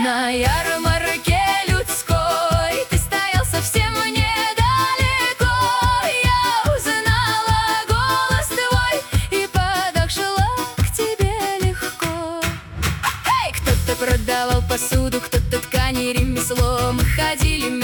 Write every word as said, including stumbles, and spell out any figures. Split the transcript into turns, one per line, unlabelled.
На ярмарке людской ты стоял совсем недалеко. Я узнала голос твой и подошла к тебе легко. Эй! Кто-то продавал посуду, кто-то ткани, ремесло. Мы ходили